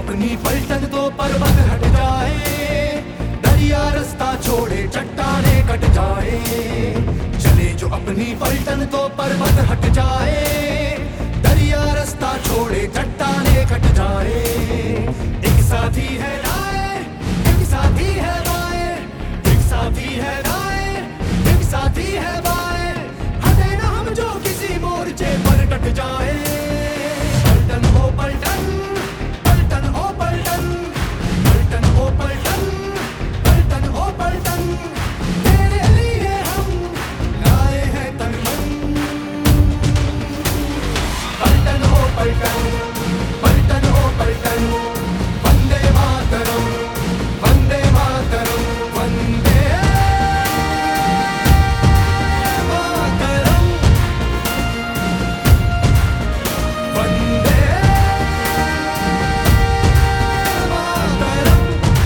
अपनी पलटन तो पर्वत हट जाए, दरिया रास्ता छोड़े चट्टाने कट जाए। चले जो अपनी पलटन तो पर्वत हट जाए, दरिया रास्ता छोड़े चट्टाने कट जाए। एक साथी है दाएं, एक साथी है बाएं, एक साथी है दाएं, एक साथी है बाएं। हटे ना हम जो किसी मोर्चे पर डट जाए। पलटन हो पलटन, पलटन हो पलटन, पलटन हो पलटन, पलटन हो पलटन। तेरे लिए हम लाए हैं तन मन। पलटन हो पलटन, पलटन हो पलटन। वंदे मातरम, वंदे मातरम, वंदे मातरम, वंदे मातरम।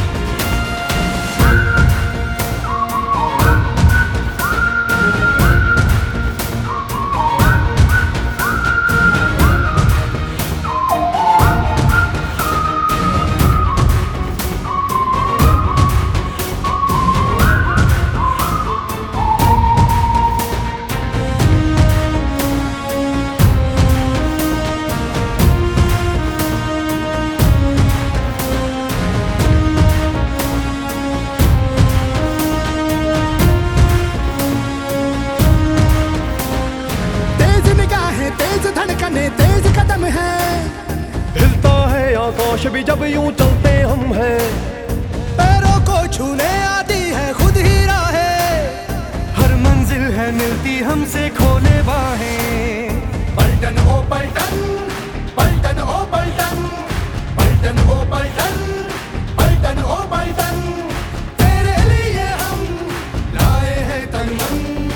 तेज निगाहें, तेज धड़कने, तेज कदम है। हिलता है आकाश भी जब यूं चलते हम हैं। पैरों को छूने आती है खुद ही राहें। हर मंजिल है मिलती हमसे खोले बाहें। पलटन हो पलटन, पलटन हो पलटन, पलटन हो पलटन, पलटन हो पलटन। तेरे लिए हम लाए हैं तन मन।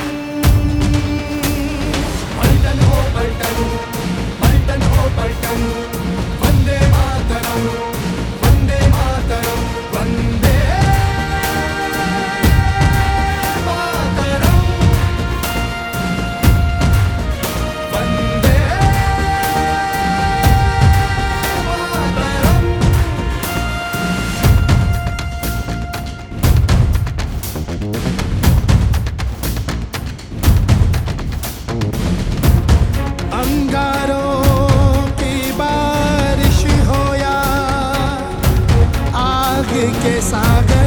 पलटन हो पलटन, पलटन हो पलटन। वंदे मातरम, वंदे मातरम, वंदे मातरम, वंदे मातरम। अंगारों की बारिश हो या आग के सागर,